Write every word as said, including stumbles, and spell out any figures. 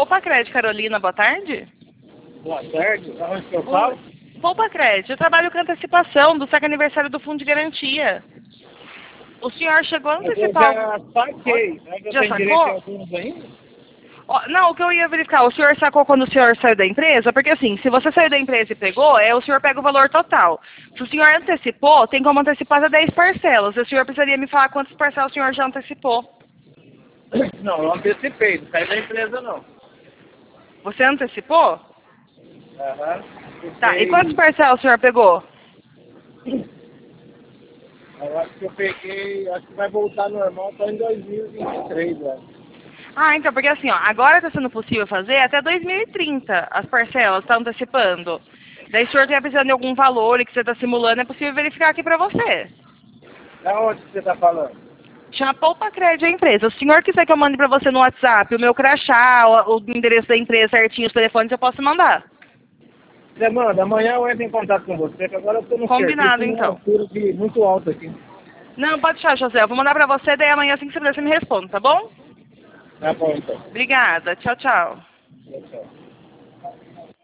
Poupa Crédito, Carolina, boa tarde. Boa tarde, aonde que eu falo? Poupa Crédito, eu trabalho com antecipação do saque aniversário do Fundo de Garantia. O senhor chegou a antecipar... Eu já saquei, né? Eu Já tenho sacou? direito a alguns ainda. Ó, não, o que eu ia verificar, o senhor sacou quando o senhor saiu da empresa? Porque assim, se você saiu da empresa e pegou, é o senhor pega o valor total. Se o senhor antecipou, tem como antecipar até dez parcelas. O senhor precisaria me falar quantas parcelas o senhor já antecipou. Não, eu antecipei, não saí da empresa não. Você antecipou? Aham. Tá, e quantas parcelas o senhor pegou? Eu acho que eu peguei, acho que vai voltar normal só em dois mil e vinte e três, velho. Ah, então, porque assim, ó, agora está sendo possível fazer até dois mil e trinta as parcelas, tá antecipando. Daí se o senhor estiver precisando de algum valor e que você está simulando, é possível verificar aqui para você. Da onde que você tá falando? Chama Poupa Crédito a empresa. Se o senhor quiser que eu mande para você no WhatsApp o meu crachá, o, o endereço da empresa certinho, os telefones, eu posso mandar. Você manda, amanhã eu entro em contato com você, que agora eu tô no Combinado, serviço, numa então. altura de muito alta aqui. Não, pode deixar, José. Eu vou mandar para você, daí amanhã assim que você puder, você me responde, tá bom? Tá bom, então. Obrigada. Tchau, tchau. Tchau, tchau.